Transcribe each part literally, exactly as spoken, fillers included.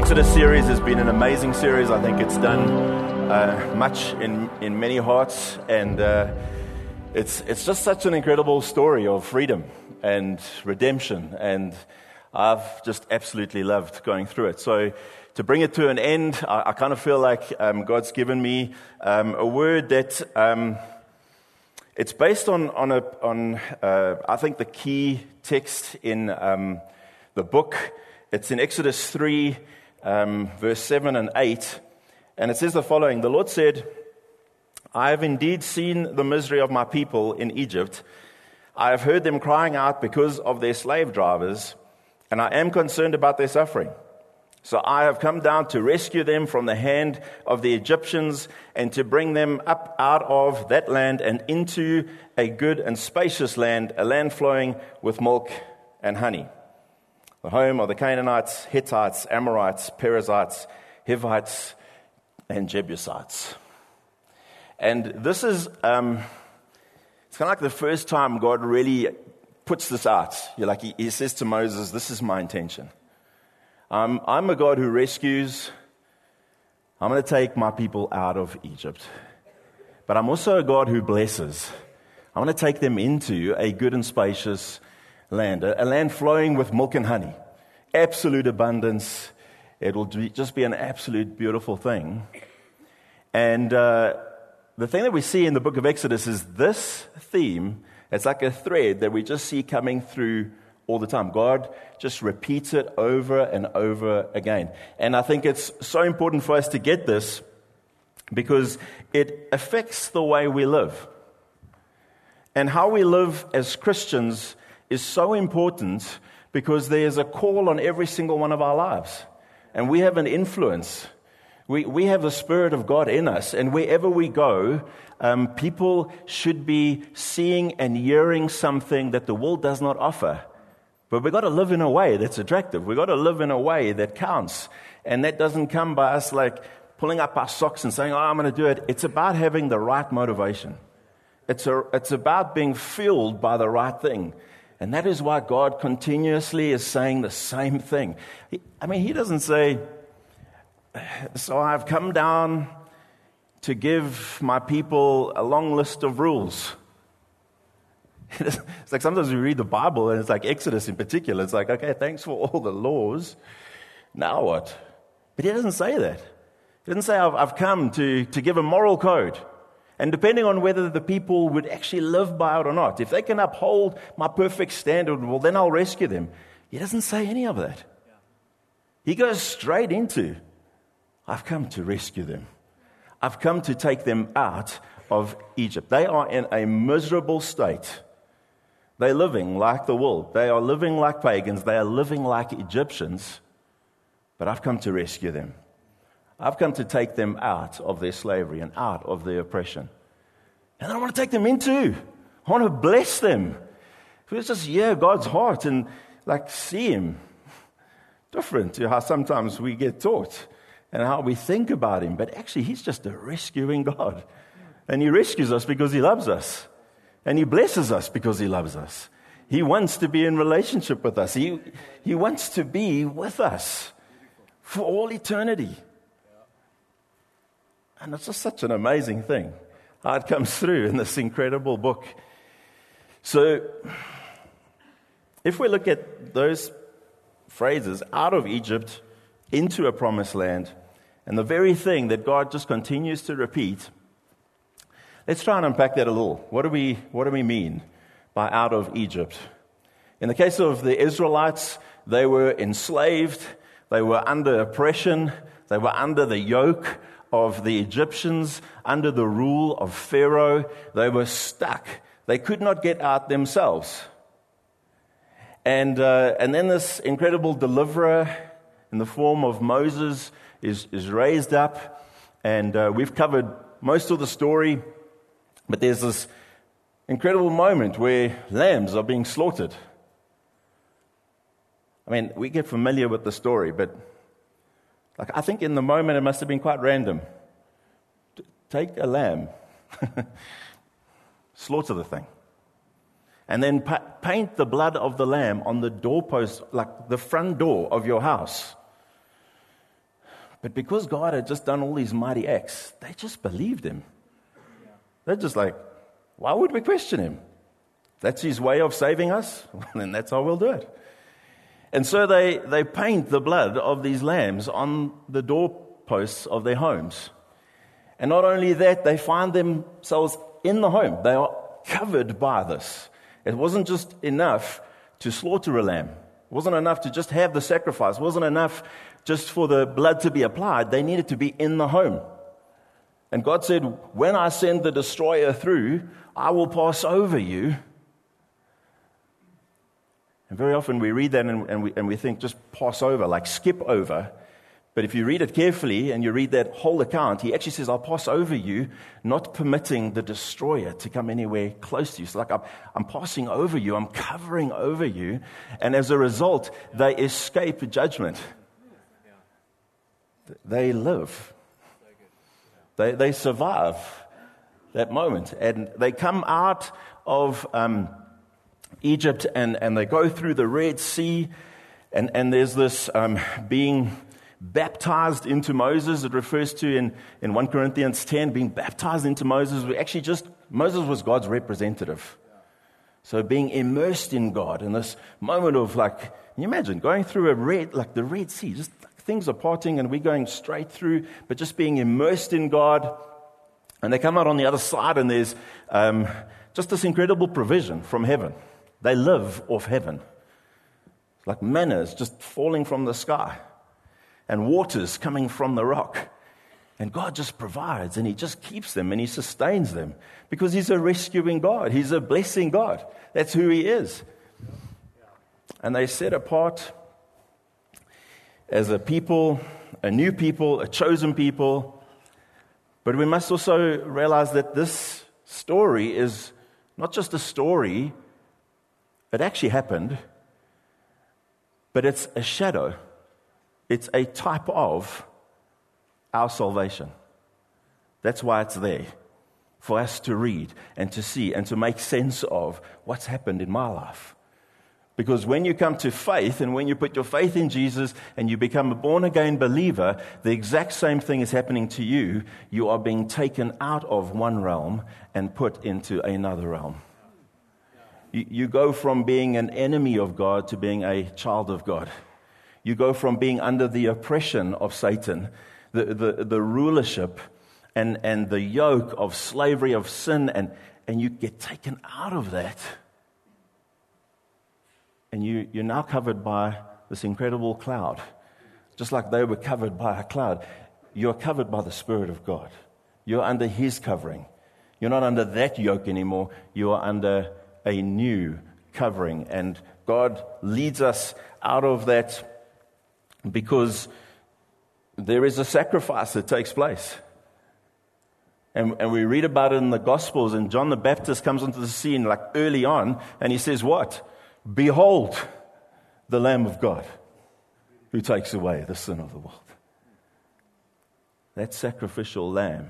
Exodus series has been an amazing series. I think it's done uh, much in, in many hearts, and uh, it's it's just such an incredible story of freedom and redemption, and I've just absolutely loved going through it. So to bring it to an end, I, I kind of feel like um, God's given me um, a word that um, it's based on on a on uh, I think the key text in um, the book. It's in Exodus three, um, verse seven and eight, and it says the following: The Lord said, "I have indeed seen the misery of my people in Egypt. I have heard them crying out because of their slave drivers, and I am concerned about their suffering. So I have come down to rescue them from the hand of the Egyptians and to bring them up out of that land and into a good and spacious land, a land flowing with milk and honey. The home of the Canaanites, Hittites, Amorites, Perizzites, Hivites, and Jebusites." And this is, um, it's kind of like the first time God really puts this out. You're like, he, he says to Moses, this is my intention. Um, I'm a God who rescues. I'm going to take my people out of Egypt. But I'm also a God who blesses. I'm going to take them into a good and spacious land, a, a land flowing with milk and honey, absolute abundance. It will be, just be an absolute beautiful thing. And uh, the thing that we see in the book of Exodus is this theme. It's like a thread that we just see coming through all the time. God just repeats it over and over again. And I think it's so important for us to get this because it affects the way we live. And how we live as Christians is so important because there's a call on every single one of our lives. And we have an influence. We we have the Spirit of God in us. And wherever we go, um, people should be seeing and hearing something that the world does not offer. But we've got to live in a way that's attractive. We've got to live in a way that counts. And that doesn't come by us like pulling up our socks and saying, oh, I'm going to do it. It's about having the right motivation. It's a, it's about being fueled by the right thing. And that is why God continuously is saying the same thing. He, I mean, he doesn't say, so I've come down to give my people a long list of rules. It's like sometimes we read the Bible, and it's like Exodus in particular. It's like, okay, thanks for all the laws. Now what? But he doesn't say that. He doesn't say, I've, I've come to, to give a moral code. And depending on whether the people would actually live by it or not, if they can uphold my perfect standard, well, then I'll rescue them. He doesn't say any of that. He goes straight into, I've come to rescue them. I've come to take them out of Egypt. They are in a miserable state. They're living like the world. They are living like pagans. They are living like Egyptians. But I've come to rescue them. I've come to take them out of their slavery and out of their oppression. And I want to take them into. I want to bless them. Let's just hear God's heart and like see Him. Different to how sometimes we get taught and how we think about Him. But actually, He's just a rescuing God. And He rescues us because He loves us. And He blesses us because He loves us. He wants to be in relationship with us. He, he wants to be with us for all eternity. And it's just such an amazing thing how it comes through in this incredible book. So, if we look at those phrases, out of Egypt, into a promised land, and the very thing that God just continues to repeat, let's try and unpack that a little. What do we, what do we mean by out of Egypt? In the case of the Israelites, they were enslaved, they were under oppression, they were under the yoke of the Egyptians, under the rule of Pharaoh. They were stuck. They could not get out themselves. And uh, and then this incredible deliverer in the form of Moses is, is raised up. And uh, we've covered most of the story. But there's this incredible moment where lambs are being slaughtered. I mean, we get familiar with the story, but like I think in the moment it must have been quite random. Take a lamb, slaughter the thing, and then pa- paint the blood of the lamb on the doorpost, like the front door of your house. But because God had just done all these mighty acts, they just believed him. They're just like, why would we question him? That's his way of saving us, well, then that's how we'll do it. And so they, they paint the blood of these lambs on the doorposts of their homes. And not only that, they find themselves in the home. They are covered by this. It wasn't just enough to slaughter a lamb. It wasn't enough to just have the sacrifice. It wasn't enough just for the blood to be applied. They needed to be in the home. And God said, when I send the destroyer through, I will pass over you. And very often we read that and, and, we, and we think just pass over, like skip over. But if you read it carefully and you read that whole account, he actually says, I'll pass over you, not permitting the destroyer to come anywhere close to you. So like I'm, I'm passing over you, I'm covering over you. And as a result, they escape judgment. They live. They, they survive that moment. And they come out of um, Egypt and, and they go through the Red Sea. And, and there's this um, being baptized into Moses. It refers to in, in First Corinthians ten, being baptized into Moses. We actually just, Moses was God's representative. So being immersed in God in this moment of like, can you imagine going through a red, like the Red Sea, just like things are parting and we're going straight through, but just being immersed in God. And they come out on the other side and there's um, just this incredible provision from heaven. They live off heaven. It's like manna is just falling from the sky. And waters coming from the rock. And God just provides and he just keeps them and he sustains them because he's a rescuing God. He's a blessing God. That's who he is. And they set apart as a people, a new people, a chosen people. But we must also realize that this story is not just a story. It actually happened. But it's a shadow. It's a type of our salvation. That's why it's there, for us to read and to see and to make sense of what's happened in my life. Because when you come to faith and when you put your faith in Jesus and you become a born-again believer, the exact same thing is happening to you. You are being taken out of one realm and put into another realm. You, you go from being an enemy of God to being a child of God. You go from being under the oppression of Satan, the, the, the rulership and, and the yoke of slavery, of sin, and, and you get taken out of that. And you, you're now covered by this incredible cloud. Just like they were covered by a cloud. You're covered by the Spirit of God. You're under his covering. You're not under that yoke anymore. You are under a new covering. And God leads us out of that because there is a sacrifice that takes place. And, and we read about it in the Gospels, and John the Baptist comes onto the scene like early on, and he says what? Behold, the Lamb of God who takes away the sin of the world. That sacrificial lamb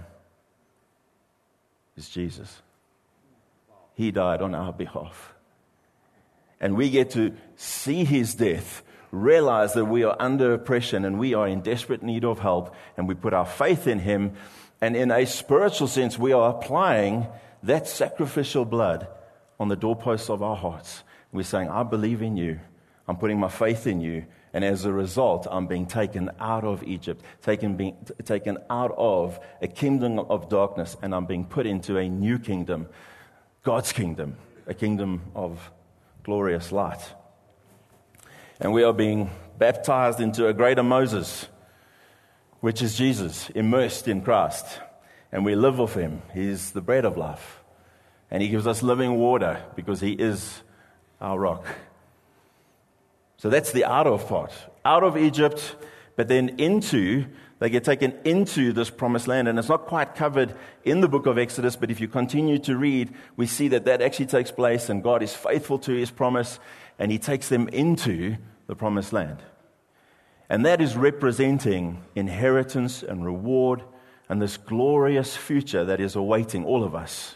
is Jesus. He died on our behalf. And we get to see his death, realize that we are under oppression and we are in desperate need of help, and we put our faith in him. And in a spiritual sense, we are applying that sacrificial blood on the doorposts of our hearts. We're saying, I believe in you. I'm putting my faith in you. And as a result, I'm being taken out of Egypt, taken, being, taken out of a kingdom of darkness, and I'm being put into a new kingdom, God's kingdom, a kingdom of glorious light. And we are being baptized into a greater Moses, which is Jesus, immersed in Christ. And we live with him. He's the bread of life. And he gives us living water because he is our rock. So that's the out of part. Out of Egypt, but then into, they get taken into this promised land. And it's not quite covered in the book of Exodus, but if you continue to read, we see that that actually takes place, and God is faithful to his promise, and he takes them into the promised land. And that is representing inheritance and reward and this glorious future that is awaiting all of us.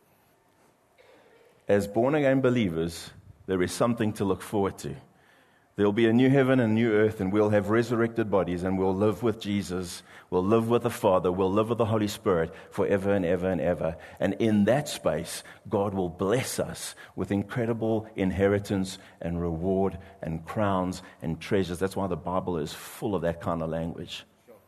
As born-again believers, there is something to look forward to. There will be a new heaven and a new earth, and we'll have resurrected bodies, and we'll live with Jesus. We'll live with the Father. We'll live with the Holy Spirit forever and ever and ever. And in that space, God will bless us with incredible inheritance and reward and crowns and treasures. That's why the Bible is full of that kind of language.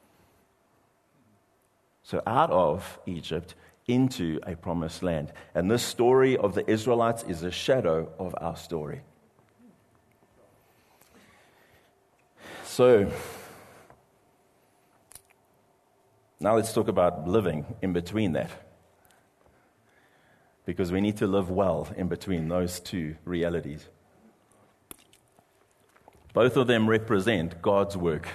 So out of Egypt into a promised land. And this story of the Israelites is a shadow of our story. So, now let's talk about living in between that. Because we need to live well in between those two realities. Both of them represent God's work.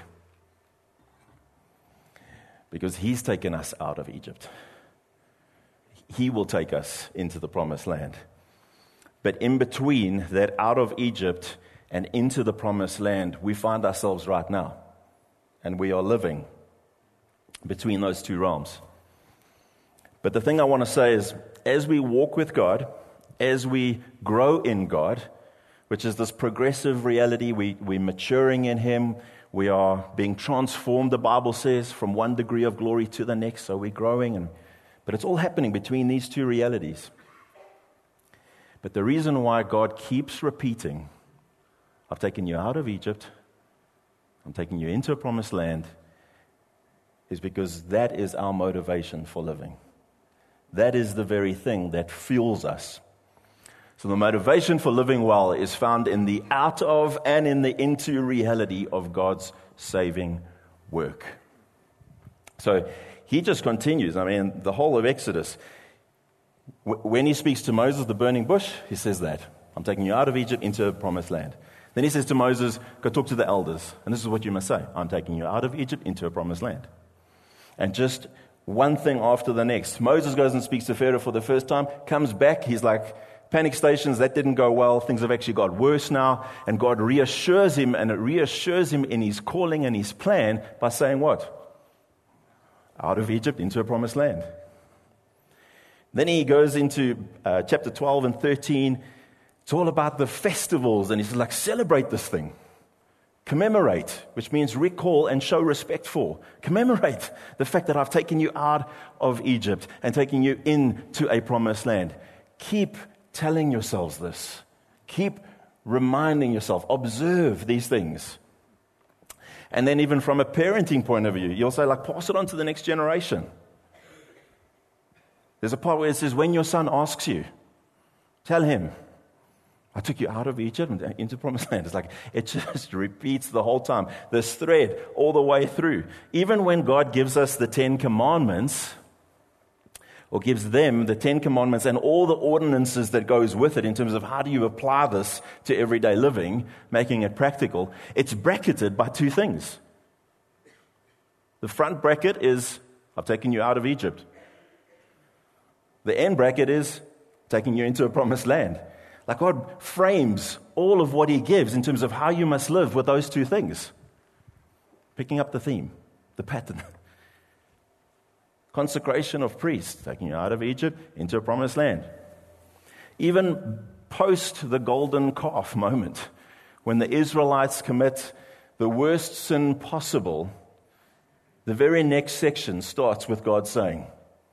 Because He's taken us out of Egypt. He will take us into the promised land. But in between that out of Egypt and into the promised land, we find ourselves right now. And we are living between those two realms. But the thing I want to say is, as we walk with God, as we grow in God, which is this progressive reality, we, we're maturing in Him, we are being transformed, the Bible says, from one degree of glory to the next, so we're growing. And, but it's all happening between these two realities. But the reason why God keeps repeating, I've taken you out of Egypt, I'm taking you into a promised land, is because that is our motivation for living. That is the very thing that fuels us. So the motivation for living well is found in the out of and in the into reality of God's saving work. So He just continues. I mean, the whole of Exodus, when He speaks to Moses, the burning bush, He says that. I'm taking you out of Egypt into a promised land. Then He says to Moses, go talk to the elders. And this is what you must say. I'm taking you out of Egypt into a promised land. And just one thing after the next. Moses goes and speaks to Pharaoh for the first time, comes back, he's like, panic stations, that didn't go well, things have actually got worse now, and God reassures him, and it reassures him in His calling and His plan by saying what? Out of Egypt into a promised land. Then He goes into uh, chapter twelve and thirteen. It's all about the festivals, and He's like, celebrate this thing. Commemorate, which means recall and show respect for. Commemorate the fact that I've taken you out of Egypt and taken you into a promised land. Keep telling yourselves this. Keep reminding yourself. Observe these things. And then even from a parenting point of view, you'll say, like, pass it on to the next generation. There's a part where it says, when your son asks you, tell him, I took you out of Egypt and into promised land. It's like, it just repeats the whole time. This thread all the way through. Even when God gives us the Ten Commandments, or gives them the Ten Commandments and all the ordinances that goes with it in terms of how do you apply this to everyday living, making it practical, it's bracketed by two things. The front bracket is, I've taken you out of Egypt. The end bracket is, taking you into a promised land. Like God frames all of what He gives in terms of how you must live with those two things. Picking up the theme, the pattern. Consecration of priests, taking you out of Egypt into a promised land. Even post the golden calf moment, when the Israelites commit the worst sin possible, the very next section starts with God saying,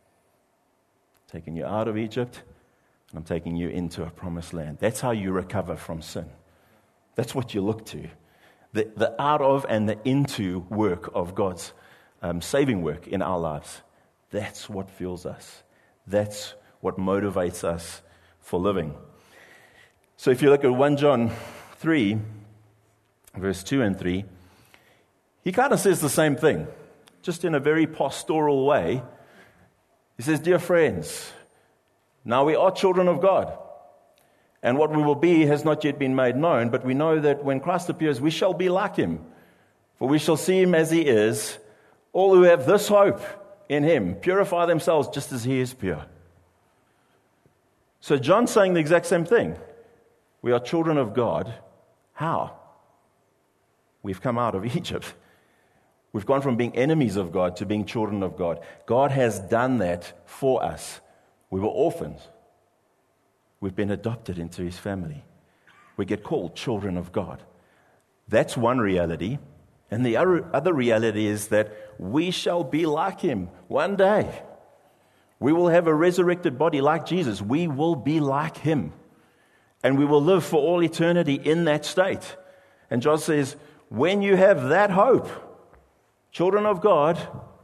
taking you out of Egypt, and I'm taking you into a promised land. That's how you recover from sin. That's what you look to. The, the out of and the into work of God's um, saving work in our lives. That's what fuels us. That's what motivates us for living. So if you look at First John three, verse two and three, he kind of says the same thing, just in a very pastoral way. He says, dear friends, now we are children of God, and what we will be has not yet been made known, but we know that when Christ appears, we shall be like Him, for we shall see Him as He is. All who have this hope in Him purify themselves just as He is pure. So John's saying the exact same thing. We are children of God. How? We've come out of Egypt. We've gone from being enemies of God to being children of God. God has done that for us. We were orphans. We've been adopted into His family. We get called children of God. That's one reality. And the other, other reality is that we shall be like him one day. We will have a resurrected body like Jesus. We will be like him. And we will live for all eternity in that state. And John says, when you have that hope, children of God,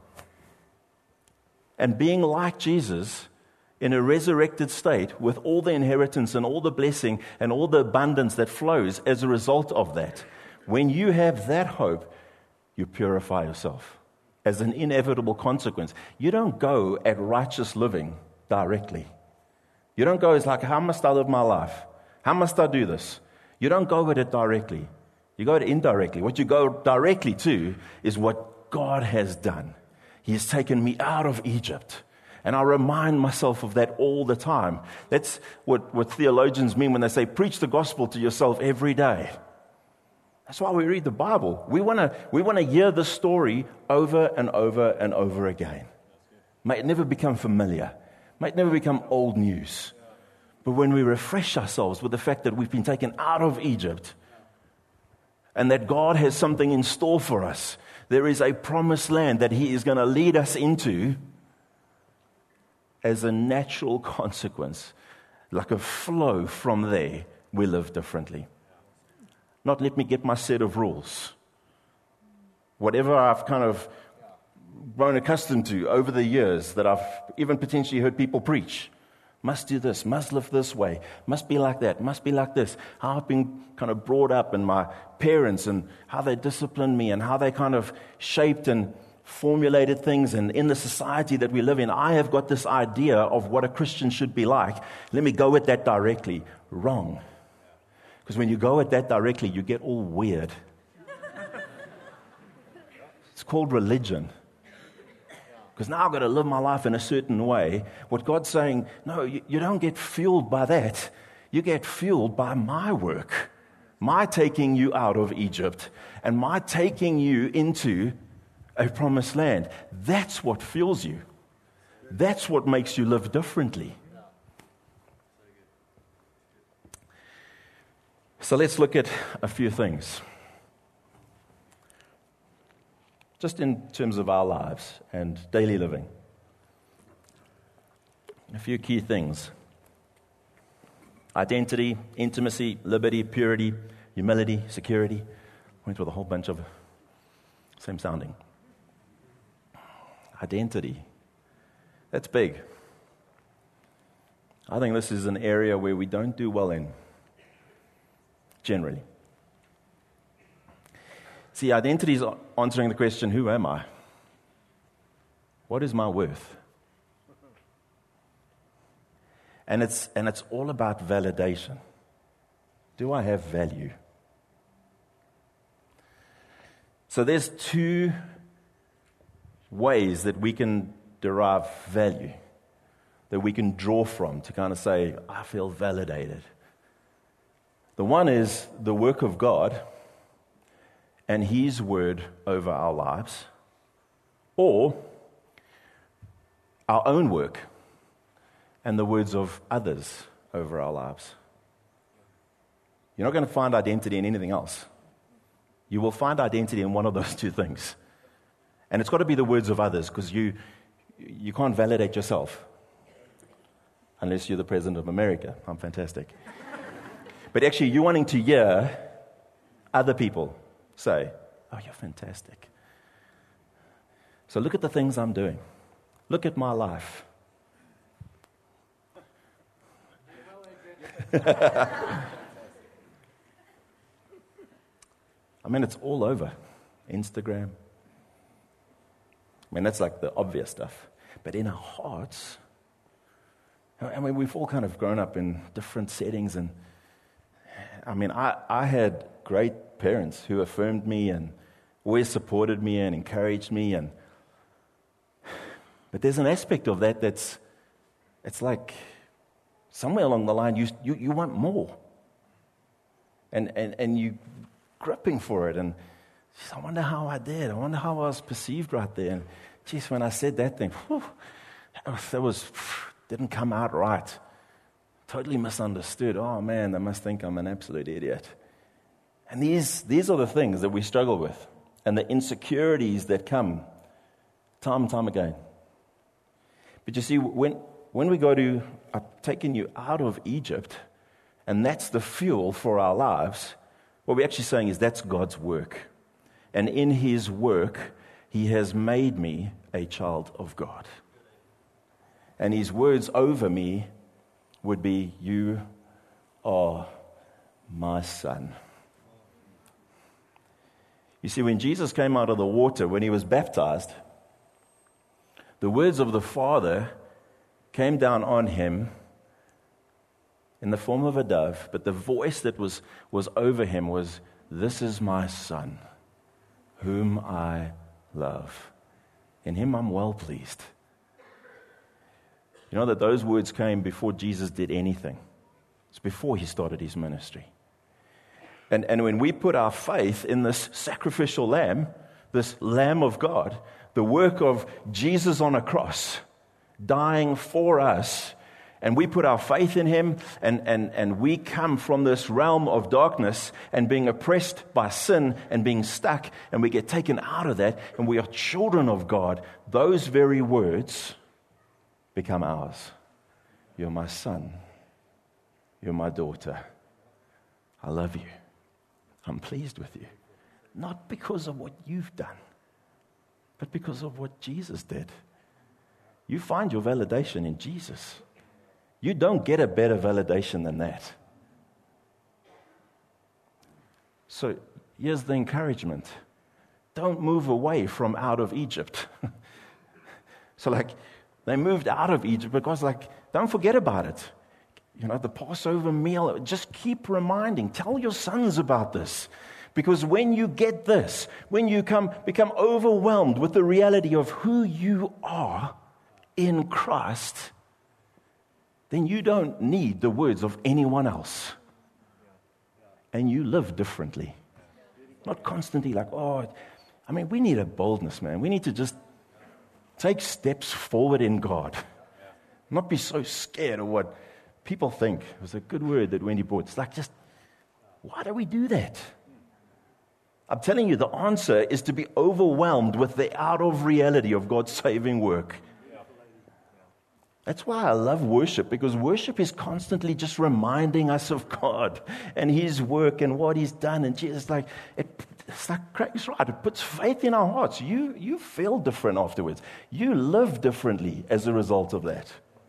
and being like Jesus in a resurrected state with all the inheritance and all the blessing and all the abundance that flows as a result of that, when you have that hope, you purify yourself as an inevitable consequence. You don't go at righteous living directly. You don't go as like, how must I live my life? How must I do this? You don't go at it directly. You go at it indirectly. What you go directly to is what God has done. He has taken me out of Egypt. And I remind myself of that all the time. That's what, what theologians mean when they say, preach the gospel to yourself every day. That's why we read the Bible. We want to we want to hear the story over and over and over again. May it never become familiar. May it never become old news. But when we refresh ourselves with the fact that we've been taken out of Egypt and that God has something in store for us, there is a promised land that he is going to lead us into, as a natural consequence, like a flow from there, we live differently. Not let me get my set of rules. Whatever I've kind of grown accustomed to over the years that I've even potentially heard people preach. Must do this, must live this way, must be like that, must be like this. How I've been kind of brought up, and my parents and how they disciplined me and how they kind of shaped and formulated things, and in the society that we live in, I have got this idea of what a Christian should be like. Let me go at that directly. Wrong. Because when you go at that directly, you get all weird. It's called religion. Because now I've got to live my life in a certain way. What God's saying, no, you, you don't get fueled by that. You get fueled by my work. My taking you out of Egypt and my taking you into a promised land. That's what fuels you. That's what makes you live differently. So let's look at a few things. Just in terms of our lives and daily living. A few key things. Identity, intimacy, liberty, purity, humility, security. Went with a whole bunch of same sounding. Identity. That's big. I think this is an area where we don't do well in. Generally. See, identity is answering the question, who am I? What is my worth? And it's and it's all about validation. Do I have value? So there's two ways that we can derive value, that we can draw from to kind of say, I feel validated. The one is the work of God and his word over our lives, or our own work and the words of others over our lives. You're not going to find identity in anything else. You will find identity in one of those two things. And it's got to be the words of others, because you you can't validate yourself unless you're the President of America. I'm fantastic. But actually, you're wanting to hear other people say, oh, you're fantastic. So look at the things I'm doing. Look at my life. I mean, it's all over. Instagram. I mean, that's like the obvious stuff. But in our hearts, I mean, we've all kind of grown up in different settings, and I mean, I, I had great parents who affirmed me and always supported me and encouraged me. And but there's an aspect of that that's, it's like somewhere along the line you you, you want more, and and and you gripping for it. And geez, I wonder how I did. I wonder how I was perceived right there. And geez, when I said that thing, whew, that was, that was didn't come out right. Totally misunderstood. Oh man, they must think I'm an absolute idiot. And these, these are the things that we struggle with and the insecurities that come time and time again. But you see, when, when we go to, I've taken you out of Egypt, and that's the fuel for our lives, what we're actually saying is that's God's work. And in His work, He has made me a child of God. And His words over me would be, you are my son. You see, when Jesus came out of the water, when He was baptized, the words of the Father came down on Him in the form of a dove, but the voice that was, was over Him was, this is my Son, whom I love. In Him I'm well pleased. You know that those words came before Jesus did anything. It's before He started His ministry. And, and when we put our faith in this sacrificial lamb, this Lamb of God, the work of Jesus on a cross, dying for us, and we put our faith in Him, and, and, and we come from this realm of darkness and being oppressed by sin and being stuck, and we get taken out of that, and we are children of God, those very words become ours. You're my son. You're my daughter. I love you. I'm pleased with you. Not because of what you've done, but because of what Jesus did. You find your validation in Jesus. You don't get a better validation than that. So here's the encouragement. Don't move away from out of Egypt. So like, they moved out of Egypt because like, don't forget about it. You know, the Passover meal, just keep reminding. Tell your sons about this. Because when you get this, when you come become overwhelmed with the reality of who you are in Christ, then you don't need the words of anyone else. And you live differently. Not constantly like, oh, I mean, we need a boldness, man. We need to just take steps forward in God. Not be so scared of what people think. It was a good word that Wendy brought. It's like, just, why do we do that? I'm telling you, the answer is to be overwhelmed with the out of reality of God's saving work. That's why I love worship, because worship is constantly just reminding us of God and His work and what He's done. And Jesus, like, it, it's like Craig's right. It puts faith in our hearts. You, you feel different afterwards. You live differently as a result of that.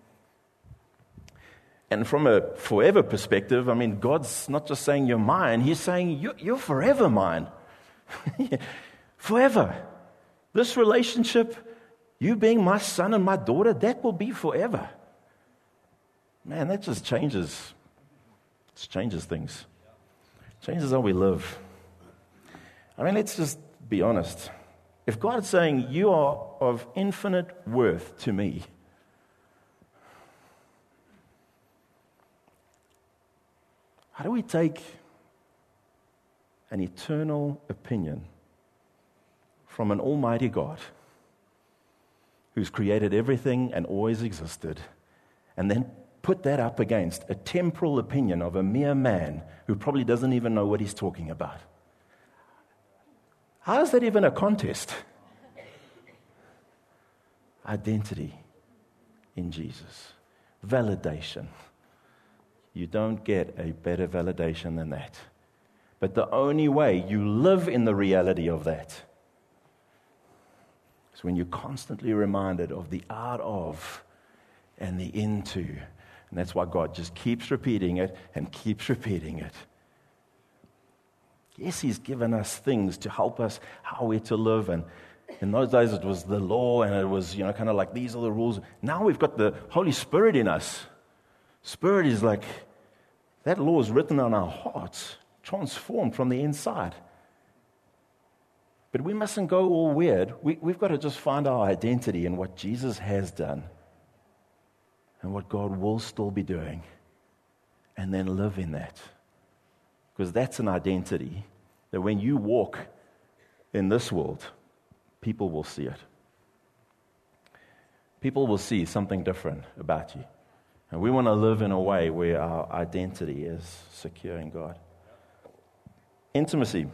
And from a forever perspective, I mean, God's not just saying you're mine. He's saying you're, you're forever mine. Forever. This relationship, you being my son and my daughter, that will be forever. Man, that just changes. It changes things. It changes how we live. I mean, let's just be honest. If God's saying you are of infinite worth to me, how do we take an eternal opinion from an almighty God who's created everything and always existed, and then put that up against a temporal opinion of a mere man who probably doesn't even know what he's talking about? How is that even a contest? Identity in Jesus. Validation. You don't get a better validation than that. But the only way you live in the reality of that is when you're constantly reminded of the out of and the into. And that's why God just keeps repeating it and keeps repeating it. Yes, He's given us things to help us how we're to live. And in those days, it was the law, and it was, you know, kind of like, these are the rules. Now we've got the Holy Spirit in us. Spirit is like, that law is written on our hearts, transformed from the inside. But we mustn't go all weird. We, we've got to just find our identity in what Jesus has done and what God will still be doing, and then live in that. Because that's an identity that when you walk in this world, people will see it. People will see something different about you. And we want to live in a way where our identity is secure in God. intimacy.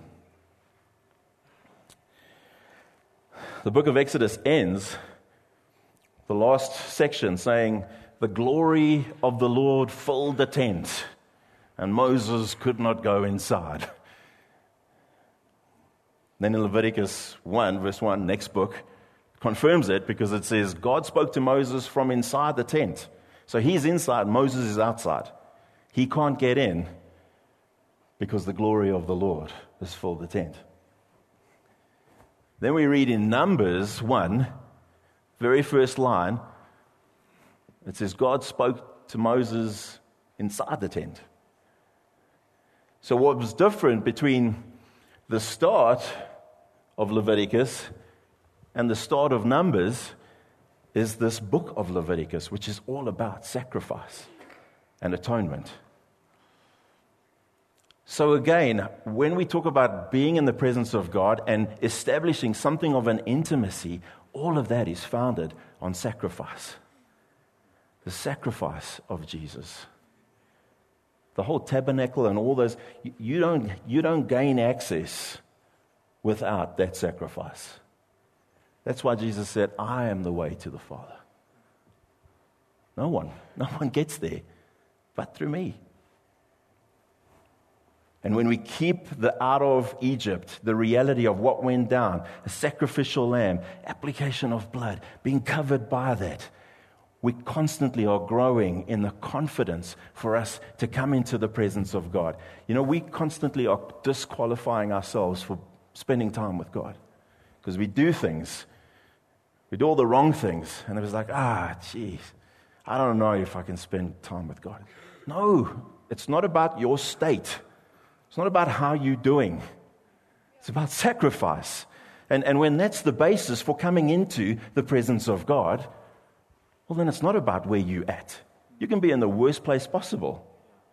The book of Exodus ends, the last section, saying, the glory of the Lord filled the tent, and Moses could not go inside. Then in Leviticus one, verse one, next book, confirms it because it says, God spoke to Moses from inside the tent. So he's inside, Moses is outside. He can't get in because the glory of the Lord has filled the tent. Then we read in Numbers one, very first line, it says, God spoke to Moses inside the tent. So what was different between the start of Leviticus and the start of Numbers is this book of Leviticus, which is all about sacrifice and atonement. So again, when we talk about being in the presence of God and establishing something of an intimacy, all of that is founded on sacrifice. The sacrifice of Jesus. The whole tabernacle and all those, you don't, you don't gain access without that sacrifice. That's why Jesus said, I am the way to the Father. No one, no one gets there but through me. And when we keep the out of Egypt, the reality of what went down, a sacrificial lamb, application of blood, being covered by that, we constantly are growing in the confidence for us to come into the presence of God. You know, we constantly are disqualifying ourselves for spending time with God because we do things, we do all the wrong things, and it was like, ah, geez, I don't know if I can spend time with God. No, it's not about your state. It's not about how you're doing. It's about sacrifice. And, and when that's the basis for coming into the presence of God, well, then it's not about where you're at. You can be in the worst place possible.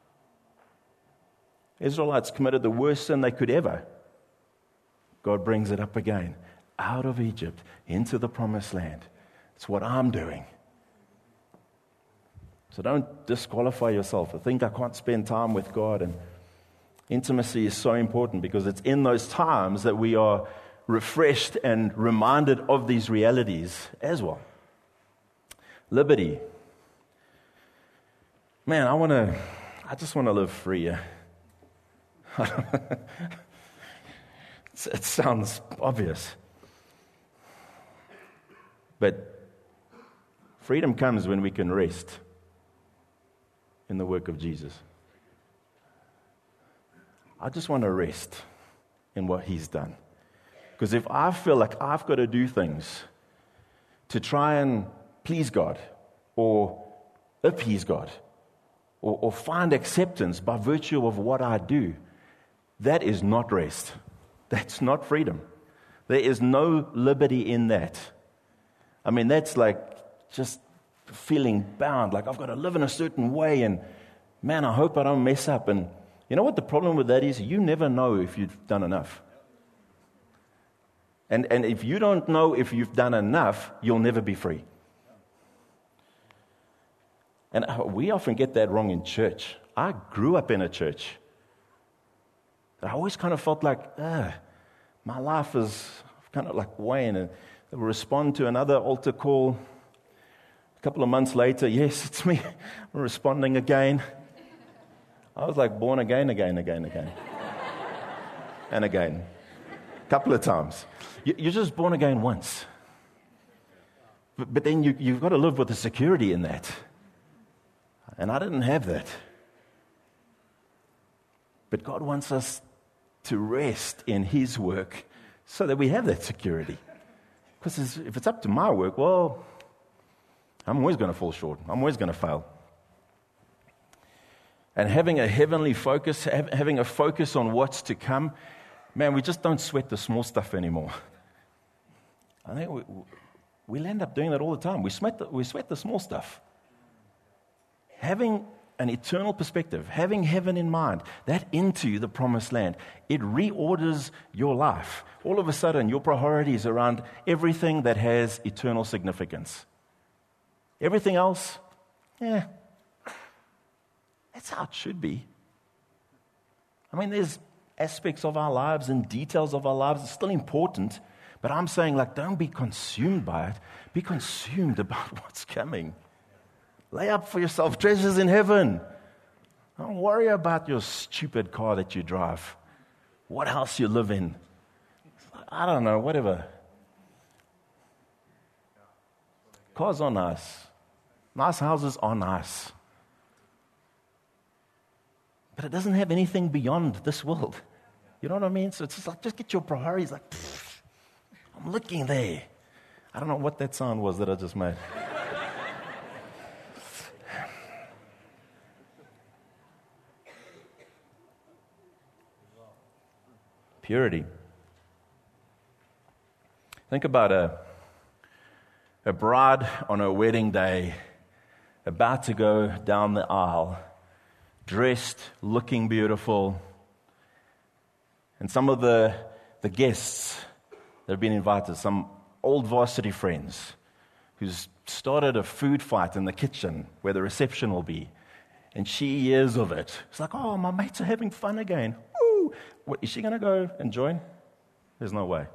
Israelites committed the worst sin they could ever. God brings it up again. Out of Egypt, into the promised land. It's what I'm doing. So don't disqualify yourself or think I can't spend time with God. And intimacy is so important because it's in those times that we are refreshed and reminded of these realities as well. Liberty. Man, I want to, I just want to live free. Yeah? It sounds obvious. But freedom comes when we can rest in the work of Jesus. I just want to rest in what He's done. Because if I feel like I've got to do things to try and please God or appease God or, or find acceptance by virtue of what I do, that is not rest. That's not freedom. There is no liberty in that. I mean, that's like just feeling bound, like I've got to live in a certain way and man, I hope I don't mess up. And you know what the problem with that is? You never know if you've done enough. And, and if you don't know if you've done enough, you'll never be free. And we often get that wrong in church. I grew up in a church. I always kind of felt like, ah, my life is kind of like Wayne. And they will respond to another altar call. A couple of months later, yes, it's me. I'm responding again. I was like born again, again, again, again. And again. A couple of times. You're just born again once. But, but then you, you've got to live with the security in that. And I didn't have that. But God wants us to rest in His work so that we have that security. Because if it's up to my work, well, I'm always going to fall short. I'm always going to fail. And having a heavenly focus, having a focus on what's to come, man, we just don't sweat the small stuff anymore. I think we, we'll end up doing that all the time. We sweat the, we sweat the small stuff. Having an eternal perspective, having heaven in mind, that into the promised land, it reorders your life. All of a sudden, your priorities around everything that has eternal significance. Everything else, yeah, that's how it should be. I mean, there's aspects of our lives and details of our lives. It's still important. But I'm saying, like, don't be consumed by it. Be consumed about what's coming. Lay up for yourself treasures in heaven. Don't worry about your stupid car that you drive. What house you live in. I don't know, whatever. Cars are nice. Nice houses are nice. But it doesn't have anything beyond this world. You know what I mean? So it's just like, just get your priorities like, pfft, I'm looking there. I don't know what that sound was that I just made. Purity. Think about a, a bride on her wedding day, about to go down the aisle, dressed, looking beautiful. And some of the, the guests that have been invited, some old varsity friends who's started a food fight in the kitchen where the reception will be. And she hears of it. It's like, oh, my mates are having fun again. Woo! What, is she going to go and join? There's no way.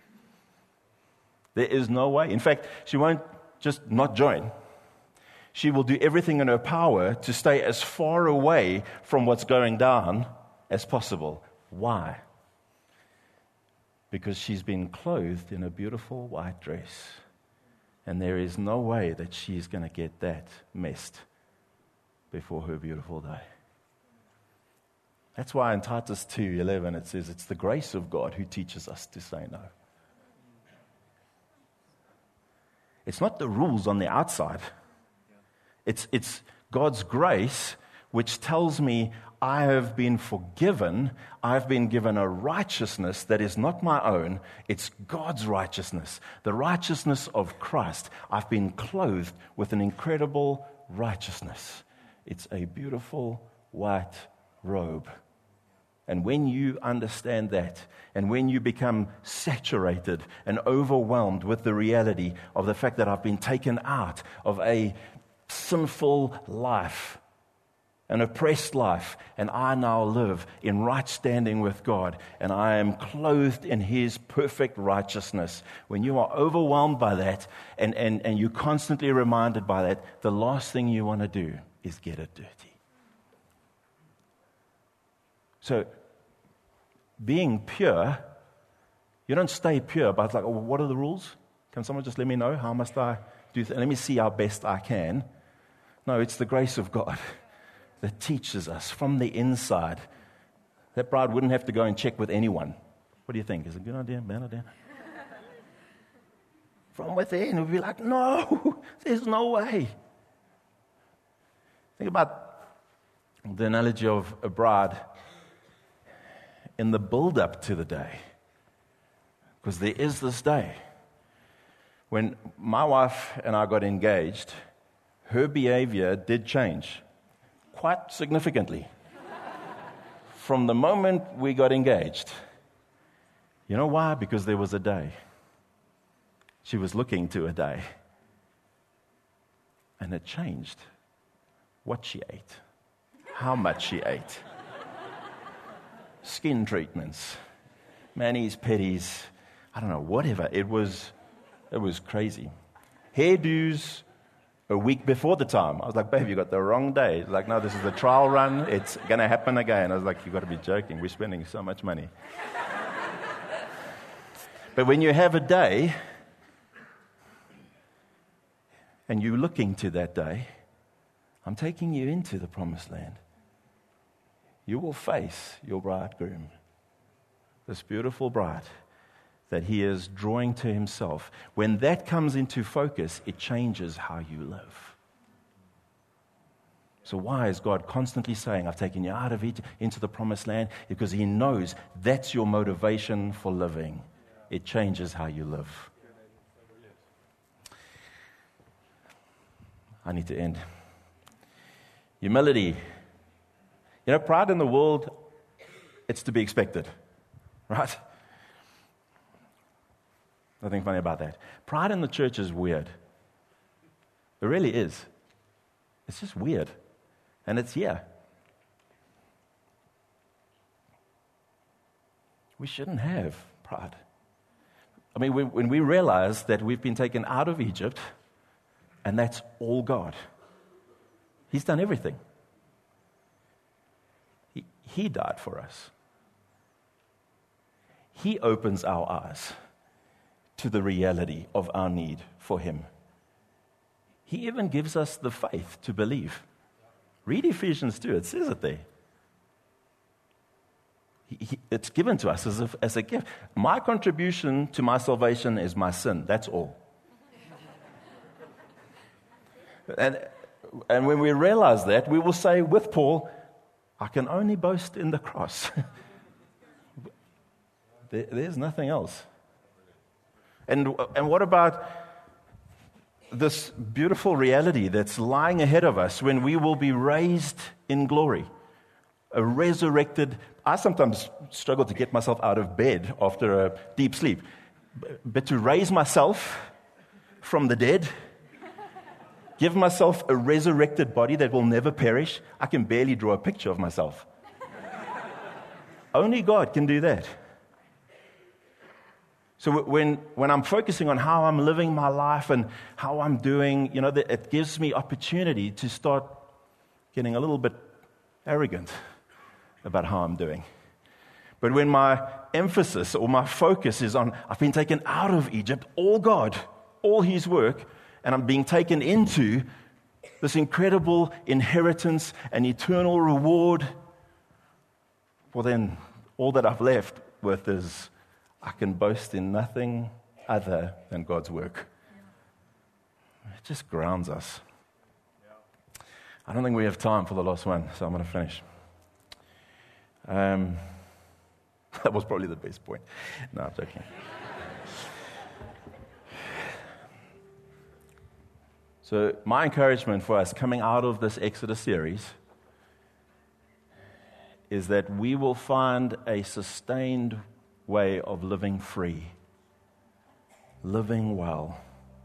There is no way. In fact, she won't just not join. She will do everything in her power to stay as far away from what's going down as possible. Why? Because she's been clothed in a beautiful white dress. And there is no way that she's going to get that messed before her beautiful day. That's why in Titus two eleven it says it's the grace of God who teaches us to say no. It's not the rules on the outside. It's, it's God's grace which tells me I have been forgiven. I've been given a righteousness that is not my own. It's God's righteousness, the righteousness of Christ. I've been clothed with an incredible righteousness. It's a beautiful white robe. And when you understand that, and when you become saturated and overwhelmed with the reality of the fact that I've been taken out of a sinful life, an oppressed life, and I now live in right standing with God, and I am clothed in His perfect righteousness. When you are overwhelmed by that, and, and, and you're constantly reminded by that, the last thing you want to do is get it dirty. So, being pure, you don't stay pure, but it's like, oh, what are the rules? Can someone just let me know? How must I do th- Let me see how best I can. No, it's the grace of God that teaches us from the inside. That bride wouldn't have to go and check with anyone. What do you think? Is it a good idea, bad idea? From within, we'd be like, no, there's no way. Think about the analogy of a bride in the build-up to the day. Because there is this day. When my wife and I got engaged, her behavior did change quite significantly from the moment we got engaged. You know why? Because there was a day. She was looking to a day. And it changed what she ate, how much she ate. Skin treatments, manis, pedis, I don't know, whatever. It was, it was crazy. Hairdos a week before the time. I was like, babe, you got the wrong day. It's like, no, this is the trial run. It's going to happen again. I was like, you got to be joking. We're spending so much money. But when you have a day and you're looking to that day, I'm taking you into the promised land. You will face your bridegroom, this beautiful bride that He is drawing to Himself. When that comes into focus, it changes how you live. So why is God constantly saying, I've taken you out of it into the promised land? Because He knows that's your motivation for living. It changes how you live. I need to end. Humility. You know, pride in the world, it's to be expected, right? Nothing funny about that. Pride in the church is weird. It really is. It's just weird. And it's here. We shouldn't have pride. I mean, when, when we realize that we've been taken out of Egypt, and that's all God. He's done everything. He, he died for us. He opens our eyes to the reality of our need for Him. He even gives us the faith to believe. Read Ephesians two, it says it there. He, he, it's given to us as a, as a gift. My contribution to my salvation is my sin, that's all. and, and when we realize that, we will say with Paul, I can only boast in the cross. there, there's nothing else. And, and what about this beautiful reality that's lying ahead of us when we will be raised in glory? A resurrected... I sometimes struggle to get myself out of bed after a deep sleep. But to raise myself from the dead, give myself a resurrected body that will never perish, I can barely draw a picture of myself. Only God can do that. So when, when I'm focusing on how I'm living my life and how I'm doing, you know, it gives me opportunity to start getting a little bit arrogant about how I'm doing. But when my emphasis or my focus is on, I've been taken out of Egypt, all God, all His work, and I'm being taken into this incredible inheritance and eternal reward, well then, all that I've left with is, I can boast in nothing other than God's work. It just grounds us. I don't think we have time for the last one, so I'm going to finish. Um, that was probably the best point. No, I'm joking. So my encouragement for us coming out of this Exodus series is that we will find a sustained way of living free, living well.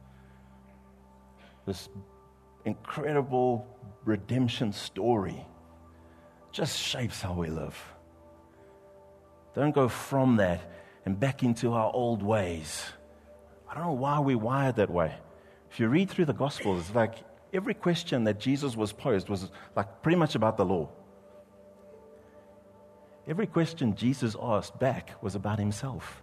This incredible redemption story just shapes how we live. Don't go from that and back into our old ways. I don't know why we're wired that way. If you read through the Gospels, it's like every question that Jesus was posed was like pretty much about the law. Every question Jesus asked back was about Himself.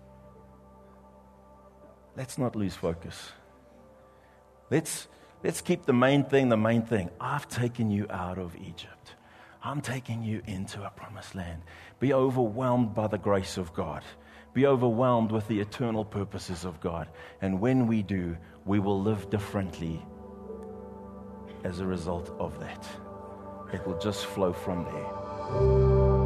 Let's not lose focus. Let's, let's keep the main thing the main thing. I've taken you out of Egypt. I'm taking you into a promised land. Be overwhelmed by the grace of God. Be overwhelmed with the eternal purposes of God. And when we do, we will live differently as a result of that. It will just flow from there.